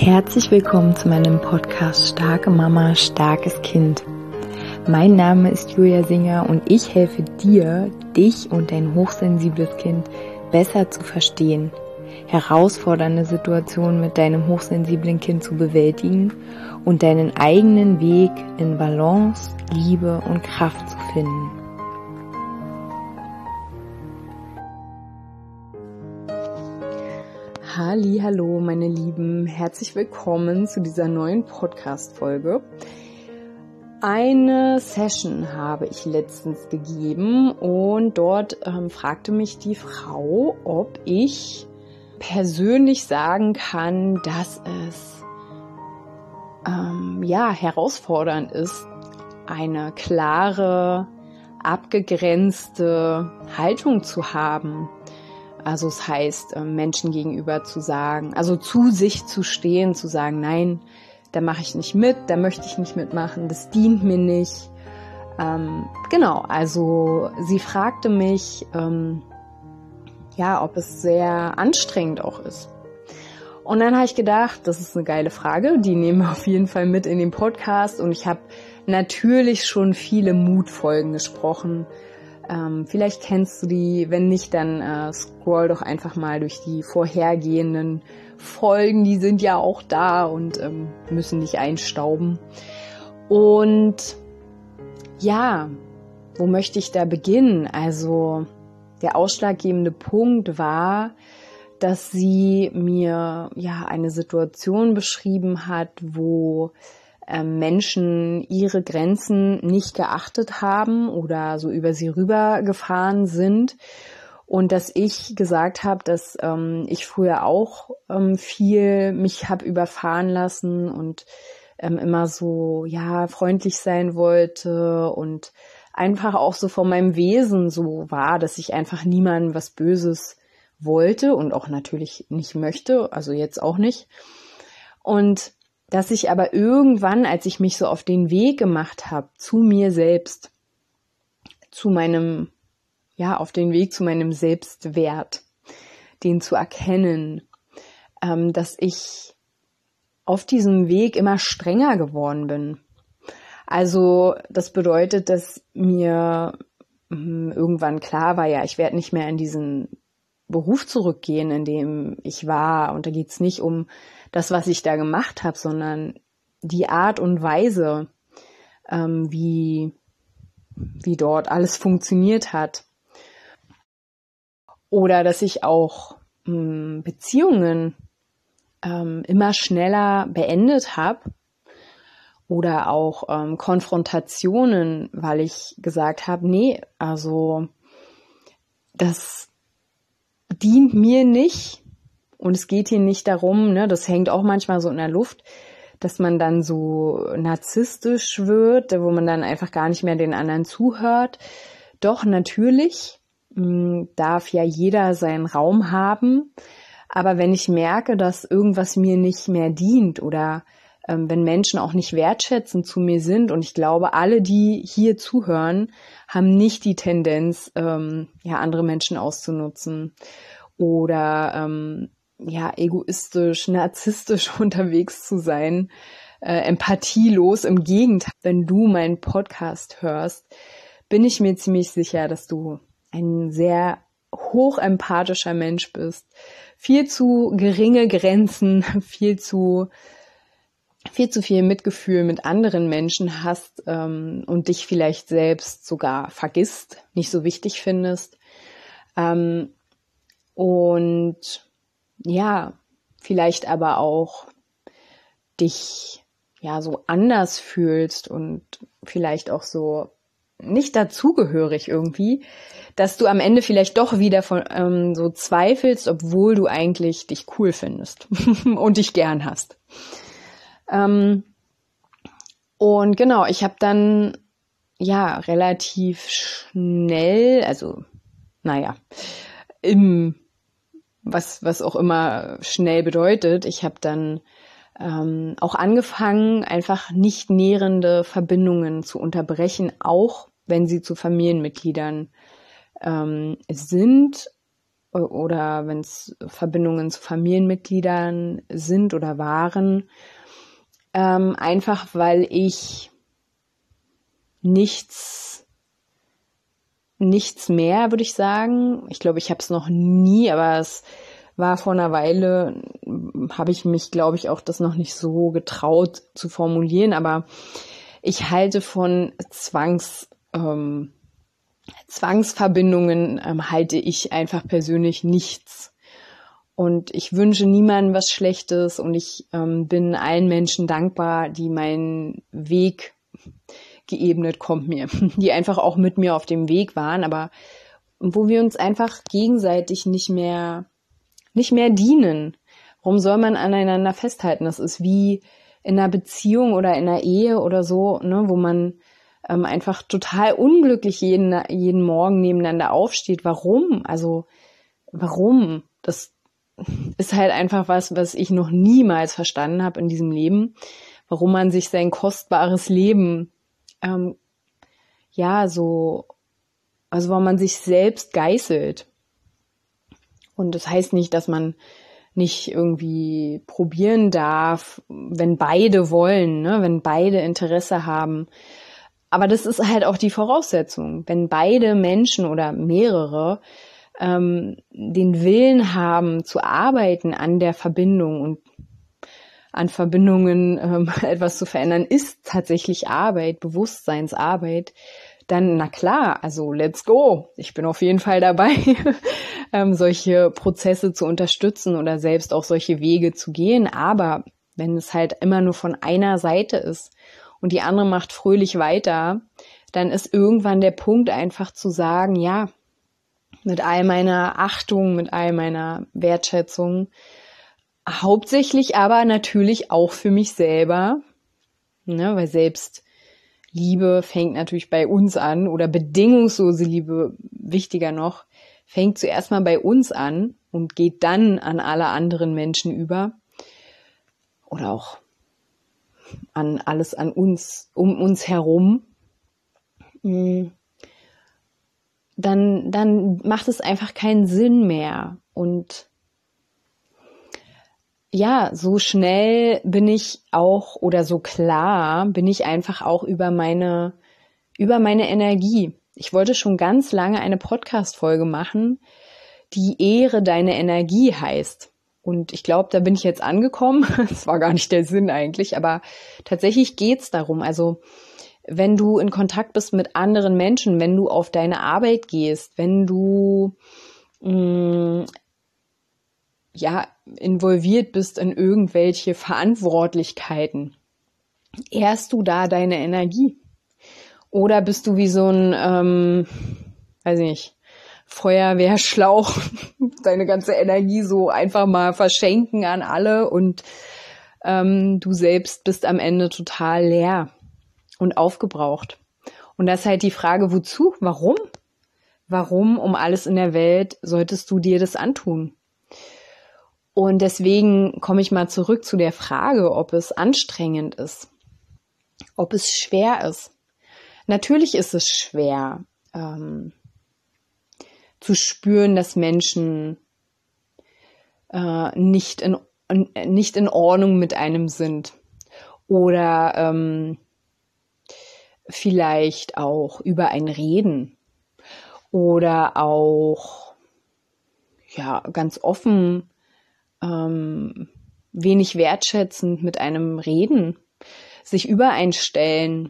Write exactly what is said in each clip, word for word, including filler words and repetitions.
Herzlich willkommen zu meinem Podcast Starke Mama, starkes Kind. Mein Name ist Julia Singer und ich helfe dir, dich und dein hochsensibles Kind besser zu verstehen, herausfordernde Situationen mit deinem hochsensiblen Kind zu bewältigen und deinen eigenen Weg in Balance, Liebe und Kraft zu finden. Hallihallo, meine Lieben, herzlich willkommen zu dieser neuen Podcast-Folge. Eine Session habe ich letztens gegeben und dort ähm, fragte mich die Frau, ob ich persönlich sagen kann, dass es ähm, ja herausfordernd ist, eine klare, abgegrenzte Haltung zu haben. Also es heißt, Menschen gegenüber zu sagen, also zu sich zu stehen, zu sagen, nein, da mache ich nicht mit, da möchte ich nicht mitmachen, das dient mir nicht. Ähm, genau, also sie fragte mich, ähm, ja, ob es sehr anstrengend auch ist. Und dann habe ich gedacht, das ist eine geile Frage, die nehmen wir auf jeden Fall mit in den Podcast. Und ich habe natürlich schon viele Mutfolgen gesprochen. Ähm, vielleicht kennst du die, wenn nicht, dann äh, scroll doch einfach mal durch die vorhergehenden Folgen, die sind ja auch da und ähm, müssen nicht einstauben. Und ja, wo möchte ich da beginnen? Also der ausschlaggebende Punkt war, dass sie mir ja eine Situation beschrieben hat, wo Menschen ihre Grenzen nicht geachtet haben oder so über sie rübergefahren sind und dass ich gesagt habe, dass ähm, ich früher auch ähm, viel mich habe überfahren lassen und ähm, immer so ja freundlich sein wollte und einfach auch so von meinem Wesen so war, dass ich einfach niemandem was Böses wollte und auch natürlich nicht möchte, also jetzt auch nicht. Und dass ich aber irgendwann, als ich mich so auf den Weg gemacht habe, zu mir selbst, zu meinem, ja, auf den Weg zu meinem Selbstwert, den zu erkennen, ähm, dass ich auf diesem Weg immer strenger geworden bin. Also das bedeutet, dass mir mh, irgendwann klar war, ja, ich werde nicht mehr in diesen Beruf zurückgehen, in dem ich war. Und da geht's nicht um das, was ich da gemacht habe, sondern die Art und Weise, ähm, wie, wie dort alles funktioniert hat. Oder dass ich auch ähm, Beziehungen ähm, immer schneller beendet habe. Oder auch ähm, Konfrontationen, weil ich gesagt habe, nee, also das dient mir nicht. Und es geht hier nicht darum, ne, das hängt auch manchmal so in der Luft, dass man dann so narzisstisch wird, wo man dann einfach gar nicht mehr den anderen zuhört. Doch natürlich mh, darf ja jeder seinen Raum haben. Aber wenn ich merke, dass irgendwas mir nicht mehr dient oder ähm, wenn Menschen auch nicht wertschätzend zu mir sind, und ich glaube, alle, die hier zuhören, haben nicht die Tendenz, ähm, ja, andere Menschen auszunutzen oder ähm, ja, egoistisch, narzisstisch unterwegs zu sein, äh, empathielos. Im Gegenteil, wenn du meinen Podcast hörst, bin ich mir ziemlich sicher, dass du ein sehr hochempathischer Mensch bist, viel zu geringe Grenzen, viel zu viel zu viel Mitgefühl mit anderen Menschen hast ähm, und dich vielleicht selbst sogar vergisst, nicht so wichtig findest. Ähm, und ja, vielleicht aber auch dich ja so anders fühlst und vielleicht auch so nicht dazugehörig irgendwie, dass du am Ende vielleicht doch wieder von ähm, so zweifelst, obwohl du eigentlich dich cool findest und dich gern hast. Ähm, und genau, ich habe dann ja relativ schnell, also naja, im was was auch immer schnell bedeutet, ich habe dann ähm, auch angefangen, einfach nicht nährende Verbindungen zu unterbrechen, auch wenn sie zu Familienmitgliedern ähm, sind oder wenn es Verbindungen zu Familienmitgliedern sind oder waren, ähm, einfach weil ich nichts, nichts mehr, würde ich sagen. Ich glaube, ich habe es noch nie, aber es war vor einer Weile, habe ich mich, glaube ich, auch das noch nicht so getraut zu formulieren, aber ich halte von Zwangs, ähm, Zwangsverbindungen, ähm, halte ich einfach persönlich nichts. Und ich wünsche niemandem was Schlechtes und ich ähm, bin allen Menschen dankbar, die meinen Weg geebnet, kommt mir, die einfach auch mit mir auf dem Weg waren, aber wo wir uns einfach gegenseitig nicht mehr nicht mehr dienen. Warum soll man aneinander festhalten? Das ist wie in einer Beziehung oder in einer Ehe oder so, ne, wo man ähm, einfach total unglücklich jeden, jeden Morgen nebeneinander aufsteht. Warum? Also, warum? Das ist halt einfach was, was ich noch niemals verstanden habe in diesem Leben. Warum man sich sein kostbares Leben, ähm, ja, so, also warum man sich selbst geißelt. Und das heißt nicht, dass man nicht irgendwie probieren darf, wenn beide wollen, ne? Wenn beide Interesse haben. Aber das ist halt auch die Voraussetzung. Wenn beide Menschen oder mehrere ähm, den Willen haben, zu arbeiten an der Verbindung und an Verbindungen ähm, etwas zu verändern, ist tatsächlich Arbeit, Bewusstseinsarbeit, dann na klar, also let's go. Ich bin auf jeden Fall dabei, ähm, solche Prozesse zu unterstützen oder selbst auch solche Wege zu gehen. Aber wenn es halt immer nur von einer Seite ist und die andere macht fröhlich weiter, dann ist irgendwann der Punkt einfach zu sagen, ja, mit all meiner Achtung, mit all meiner Wertschätzung, hauptsächlich aber natürlich auch für mich selber, ne, weil selbst Liebe fängt natürlich bei uns an oder bedingungslose Liebe, wichtiger noch, fängt zuerst mal bei uns an und geht dann an alle anderen Menschen über oder auch an alles an uns, um uns herum. Dann, dann macht es einfach keinen Sinn mehr. Und ja, so schnell bin ich auch oder so klar bin ich einfach auch über meine, über meine Energie. Ich wollte schon ganz lange eine Podcast-Folge machen, die Ehre deine Energie heißt. Und ich glaube, da bin ich jetzt angekommen. Das war gar nicht der Sinn eigentlich, aber tatsächlich geht's darum. Also wenn du in Kontakt bist mit anderen Menschen, wenn du auf deine Arbeit gehst, wenn du mh, ja, involviert bist in irgendwelche Verantwortlichkeiten, ehrst du da deine Energie? Oder bist du wie so ein, ähm, weiß nicht, Feuerwehrschlauch, deine ganze Energie so einfach mal verschenken an alle und ähm, du selbst bist am Ende total leer und aufgebraucht. Und das ist halt die Frage, wozu? Warum? Warum um alles in der Welt solltest du dir das antun? Und deswegen komme ich mal zurück zu der Frage, ob es anstrengend ist, ob es schwer ist. Natürlich ist es schwer, ähm, zu spüren, dass Menschen äh, nicht in, nicht in Ordnung mit einem sind oder ähm, vielleicht auch über ein reden oder auch ja ganz offen Ähm, wenig wertschätzend mit einem reden, sich übereinstellen.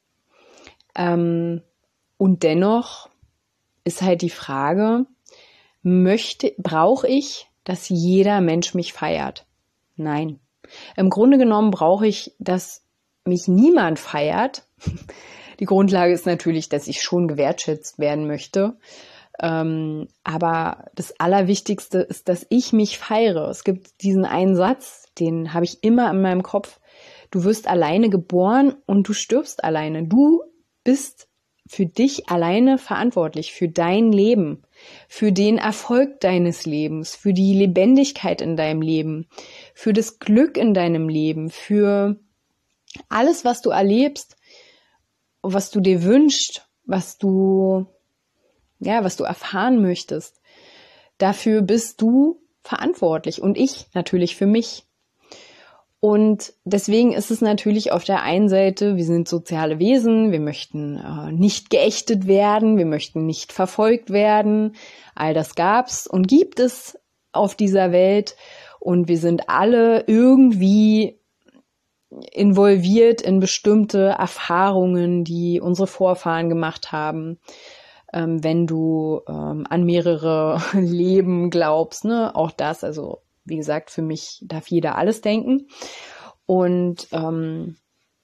Ähm, und dennoch ist halt die Frage, möchte, brauche ich, dass jeder Mensch mich feiert? Nein. Im Grunde genommen brauche ich, dass mich niemand feiert. Die Grundlage ist natürlich, dass ich schon gewertschätzt werden möchte. Ähm, aber das Allerwichtigste ist, dass ich mich feiere. Es gibt diesen einen Satz, den habe ich immer in meinem Kopf. Du wirst alleine geboren und du stirbst alleine. Du bist für dich alleine verantwortlich, für dein Leben, für den Erfolg deines Lebens, für die Lebendigkeit in deinem Leben, für das Glück in deinem Leben, für alles, was du erlebst, was du dir wünschst, was du ja, was du erfahren möchtest. Dafür bist du verantwortlich und ich natürlich für mich. Und deswegen ist es natürlich auf der einen Seite, wir sind soziale Wesen, wir möchten äh, nicht geächtet werden, wir möchten nicht verfolgt werden. All das gab's und gibt es auf dieser Welt und wir sind alle irgendwie involviert in bestimmte Erfahrungen, die unsere Vorfahren gemacht haben. Ähm, wenn du ähm, an mehrere Leben glaubst, ne, auch das, also wie gesagt, für mich darf jeder alles denken. Und ähm,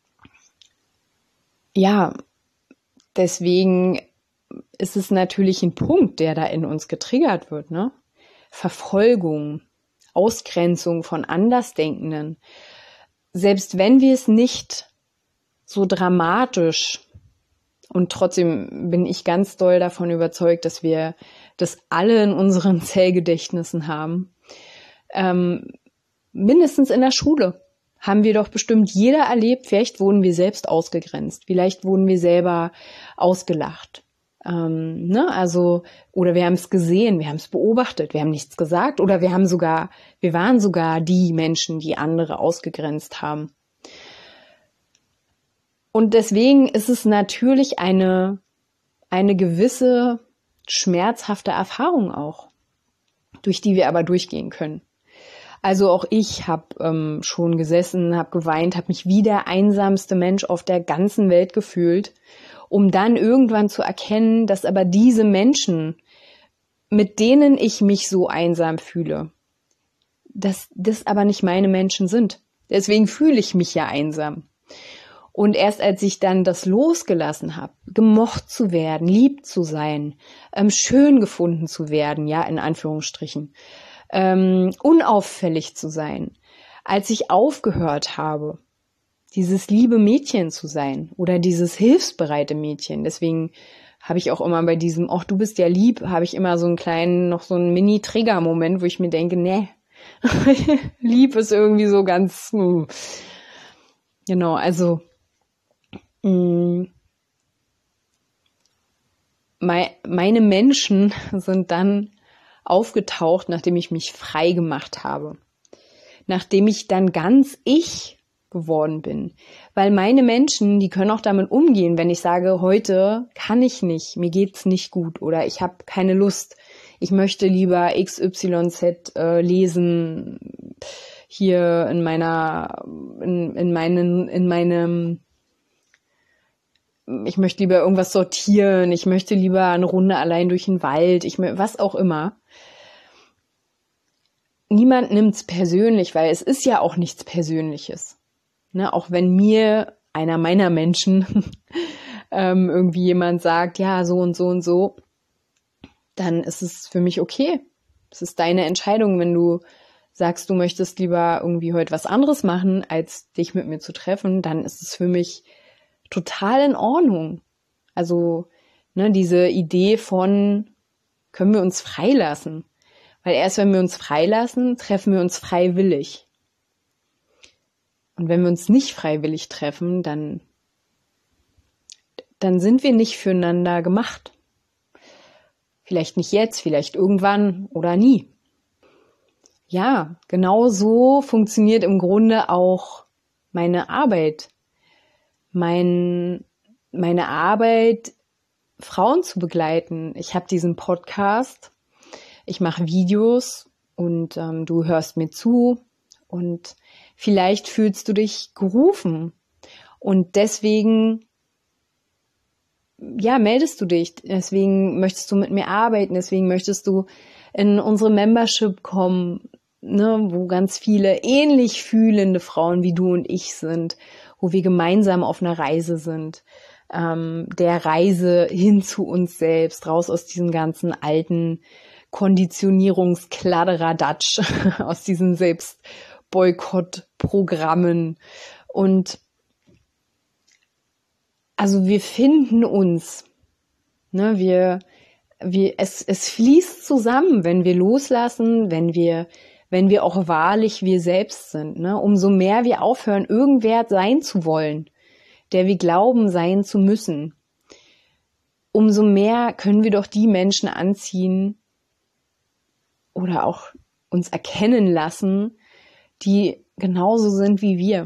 ja, deswegen ist es natürlich ein Punkt, der da in uns getriggert wird, ne? Verfolgung, Ausgrenzung von Andersdenkenden. Selbst wenn wir es nicht so dramatisch, und trotzdem bin ich ganz doll davon überzeugt, dass wir das alle in unseren Zellgedächtnissen haben, ähm, mindestens in der Schule haben wir doch bestimmt jeder erlebt, vielleicht wurden wir selbst ausgegrenzt, vielleicht wurden wir selber ausgelacht. Ähm, ne? Also, oder wir haben es gesehen, wir haben es beobachtet, wir haben nichts gesagt oder wir haben sogar, wir waren sogar die Menschen, die andere ausgegrenzt haben. Und deswegen ist es natürlich eine, eine gewisse schmerzhafte Erfahrung auch, durch die wir aber durchgehen können. Also auch ich habe ähm, schon gesessen, habe geweint, habe mich wie der einsamste Mensch auf der ganzen Welt gefühlt, um dann irgendwann zu erkennen, dass aber diese Menschen, mit denen ich mich so einsam fühle, dass das aber nicht meine Menschen sind. Deswegen fühle ich mich ja einsam. Und erst als ich dann das losgelassen habe, gemocht zu werden, lieb zu sein, ähm, schön gefunden zu werden, ja, in Anführungsstrichen, ähm, unauffällig zu sein, als ich aufgehört habe, dieses liebe Mädchen zu sein oder dieses hilfsbereite Mädchen. Deswegen habe ich auch immer bei diesem, ach, du bist ja lieb, habe ich immer so einen kleinen, noch so einen Mini-Trigger-Moment, wo ich mir denke, nee, lieb ist irgendwie so ganz, uh. Genau, also mh, mein, meine Menschen sind dann aufgetaucht, nachdem ich mich frei gemacht habe. Nachdem ich dann ganz ich geworden bin. Weil meine Menschen, die können auch damit umgehen, wenn ich sage, heute kann ich nicht, mir geht's nicht gut oder ich habe keine Lust. Ich möchte lieber X Y Z äh, lesen hier in meiner, in, in meinen, in meinem, ich möchte lieber irgendwas sortieren, ich möchte lieber eine Runde allein durch den Wald, ich was auch immer. Niemand nimmt's persönlich, weil es ist ja auch nichts Persönliches. Ne, auch wenn mir einer meiner Menschen ähm, irgendwie jemand sagt, ja, so und so und so, dann ist es für mich okay. Es ist deine Entscheidung, wenn du sagst, du möchtest lieber irgendwie heute was anderes machen, als dich mit mir zu treffen, dann ist es für mich total in Ordnung. Also ne, diese Idee von, können wir uns freilassen? Weil erst wenn wir uns freilassen, treffen wir uns freiwillig. Und wenn wir uns nicht freiwillig treffen, dann, dann sind wir nicht füreinander gemacht. Vielleicht nicht jetzt, vielleicht irgendwann oder nie. Ja, genau so funktioniert im Grunde auch meine Arbeit. Mein, meine Arbeit, Frauen zu begleiten. Ich habe diesen Podcast, ich mache Videos und ähm, du hörst mir zu und vielleicht fühlst du dich gerufen und deswegen, ja, meldest du dich, deswegen möchtest du mit mir arbeiten, deswegen möchtest du in unsere Membership kommen, ne, wo ganz viele ähnlich fühlende Frauen wie du und ich sind, wo wir gemeinsam auf einer Reise sind, ähm, der Reise hin zu uns selbst, raus aus diesen ganzen alten Konditionierungskladderadatsch, aus diesen Selbstboykottprogrammen. Und also wir finden uns, ne, wir, wir, es, es fließt zusammen, wenn wir loslassen, wenn wir, wenn wir auch wahrlich wir selbst sind, ne, umso mehr wir aufhören, irgendwer sein zu wollen, der wir glauben sein zu müssen, umso mehr können wir doch die Menschen anziehen, oder auch uns erkennen lassen, die genauso sind wie wir.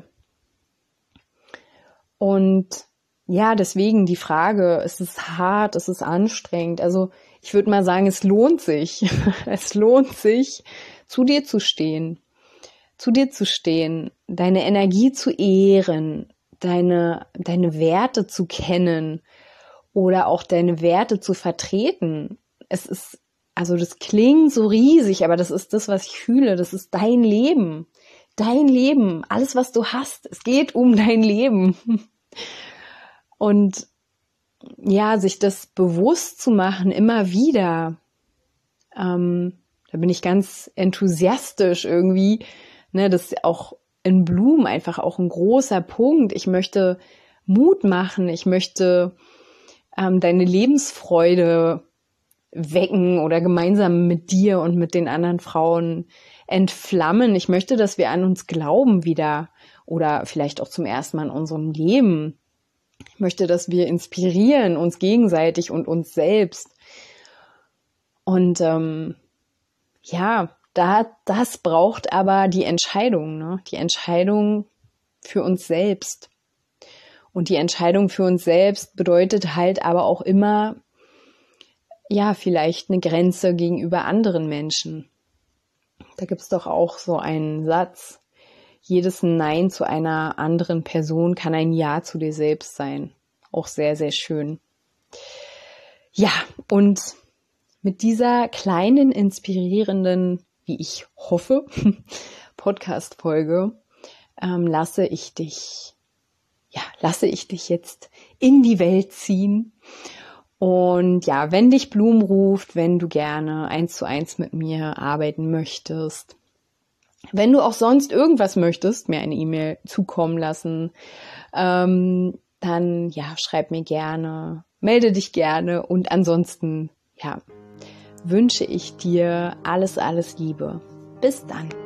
Und ja, deswegen die Frage, es ist hart, es ist anstrengend. Also ich würde mal sagen, es lohnt sich. Es lohnt sich, zu dir zu stehen, zu dir zu stehen, deine Energie zu ehren, deine, deine Werte zu kennen oder auch deine Werte zu vertreten. Es ist, also das klingt so riesig, aber das ist das, was ich fühle. Das ist dein Leben. Dein Leben. Alles, was du hast. Es geht um dein Leben. Und ja, sich das bewusst zu machen, immer wieder, ähm, da bin ich ganz enthusiastisch irgendwie, ne, das ist auch in Bloom einfach auch ein großer Punkt. Ich möchte Mut machen, ich möchte ähm, deine Lebensfreude wecken oder gemeinsam mit dir und mit den anderen Frauen entflammen. Ich möchte, dass wir an uns glauben wieder oder vielleicht auch zum ersten Mal in unserem Leben. Ich möchte, dass wir inspirieren, uns gegenseitig und uns selbst. Und ähm, ja, da, das braucht aber die Entscheidung, ne? Die Entscheidung für uns selbst. Und die Entscheidung für uns selbst bedeutet halt aber auch immer, ja, vielleicht eine Grenze gegenüber anderen Menschen. Da gibt's doch auch so einen Satz: Jedes Nein zu einer anderen Person kann ein Ja zu dir selbst sein. Auch sehr, sehr schön. Ja, und mit dieser kleinen, inspirierenden, wie ich hoffe, Podcast-Folge ähm, lasse ich dich, ja, lasse ich dich jetzt in die Welt ziehen. Und ja, wenn dich Bloom ruft, wenn du gerne eins zu eins mit mir arbeiten möchtest, wenn du auch sonst irgendwas möchtest, mir eine E-Mail zukommen lassen, ähm, dann ja, schreib mir gerne, melde dich gerne und ansonsten, ja, wünsche ich dir alles, alles Liebe. Bis dann.